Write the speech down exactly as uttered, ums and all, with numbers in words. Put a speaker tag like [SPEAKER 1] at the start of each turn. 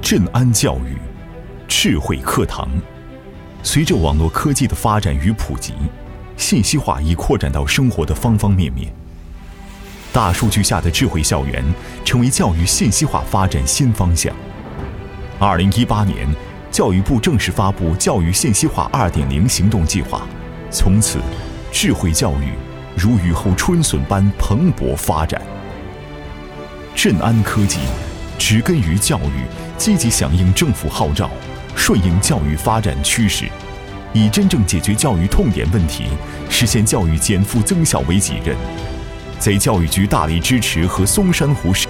[SPEAKER 1] 镇安教育，智慧课堂。随着网络科技的发展与普及，信息化已扩展到生活的方方面面。大数据下的智慧校园成为教育信息化发展新方向。二零一八年，教育部正式发布《教育信息化 二点零 行动计划》，从此，智慧教育如雨后春笋般蓬勃发展。镇安科技植根于教育，积极响应政府号召，顺应教育发展趋势，以真正解决教育痛点问题，实现教育减负增效为己任。在教育局大力支持和松山湖市